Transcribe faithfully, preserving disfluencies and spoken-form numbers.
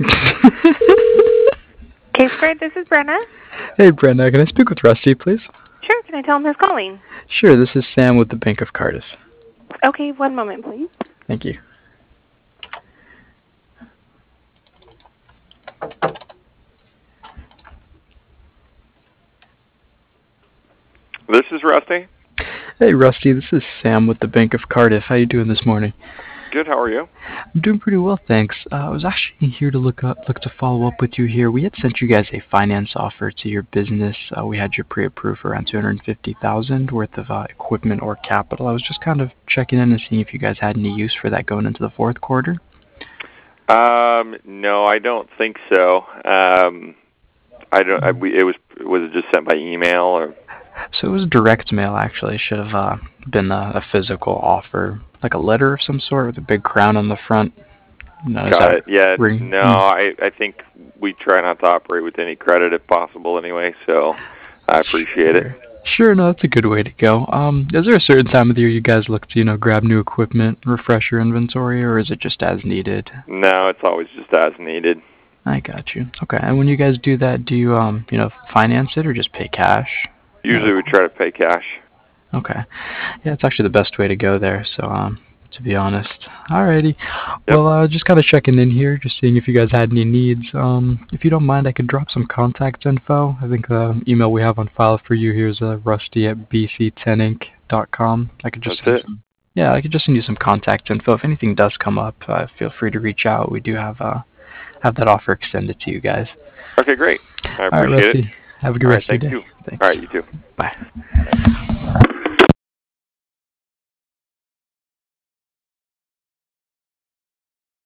K Squared, this is Brenna. Hey, Brenda, can I speak with Rusty, please? Sure, can I tell him who's calling? Sure, this is Sam with the Bank of Cardiff. Okay, one moment, please. Thank you. This is Rusty. Hey, Rusty, this is Sam with the Bank of Cardiff. How you doing this morning? Good, how are you? I'm doing pretty well, thanks. Uh, I was actually here to look up, look to follow up with you here. We had sent you guys a finance offer to your business. Uh, we had you pre-approved for around two hundred fifty thousand dollars worth of uh, equipment or capital. I was just kind of checking in and seeing if you guys had any use for that going into the fourth quarter. Um, no, I don't think so. Um, I don't. I, we, it was was it just sent by email or? So it was direct mail, actually. It should have uh, been a, a physical offer, like a letter of some sort with a big crown on the front. No, Got it. Yeah. ring? No, Mm. I I think we try not to operate with any credit if possible, anyway. So I appreciate sure. it. Sure, no, that's a good way to go. Um, is there a certain time of the year you guys look to, you know, grab new equipment, refresh your inventory, or is it just as needed? No, it's always just as needed. I got you. Okay, and when you guys do that, do you, um, you know, finance it or just pay cash? Usually we try to pay cash. Okay. Yeah, it's actually the best way to go there, so, um, to be honest. Alrighty. Yep. Well, uh, just kind of checking in here, just seeing if you guys had any needs. Um, if you don't mind, I could drop some contact info. I think the email we have on file for you here is uh, rusty at b c ten inc dot com. I could just That's send it. some, yeah, I could just send you some contact info. If anything does come up, uh, feel free to reach out. We do have uh, have that offer extended to you guys. Okay, great. I All right, appreciate Rusty. it. Have a good All rest right, of your thank day. you. Thanks. All right, you too. Bye.